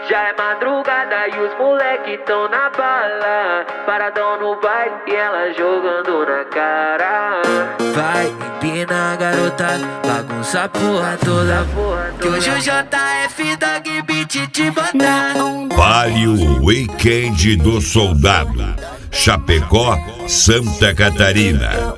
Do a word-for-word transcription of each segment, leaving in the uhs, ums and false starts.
Já é madrugada e os moleque tão na bala, paradão no baile e ela jogando na cara. Vai, empina garota, bagunça a porra toda, que hoje o J F Dog Beat te botar. Vale o Weekend do Soldado, Chapecó, Santa Catarina.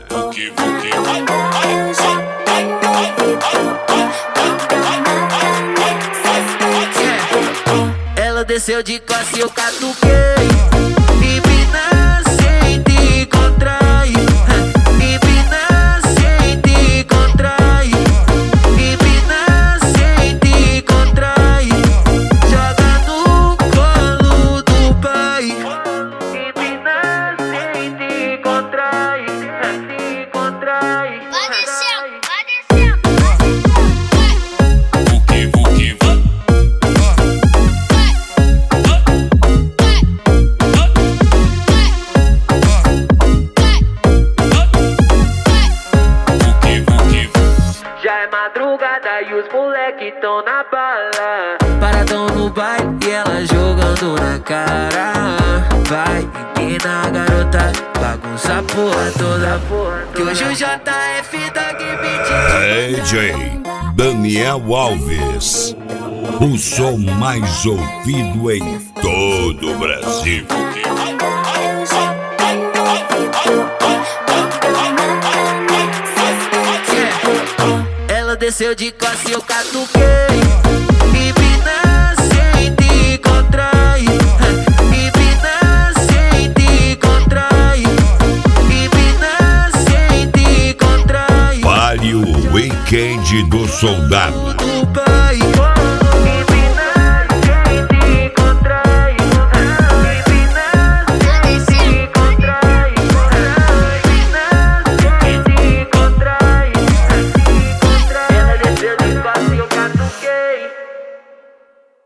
Ela desceu de classe e eu catuquei. Empina, sente e contrai. Empina, sente e contrai. Empina, sente e contrai. Joga no colo do pai. Empina, sente e contrai. Sente e contrai. Vai descendo, vai descendo. Vuki, vuki, vuki. Já é madrugada e os moleque tão na bala, Paradão no baile e ela jogando na cara. Vai, empina garota, bagunça a porra toda, que hoje o J F Dog Beat. D J Daniel Alves, o som mais ouvido em todo o Brasil. Ela desceu de classe e eu catuquei. Empina, sente e contrai. Empina, sente e contrai. Empina, sente e contrai. Vale o Weekend do Soldado. Do pai.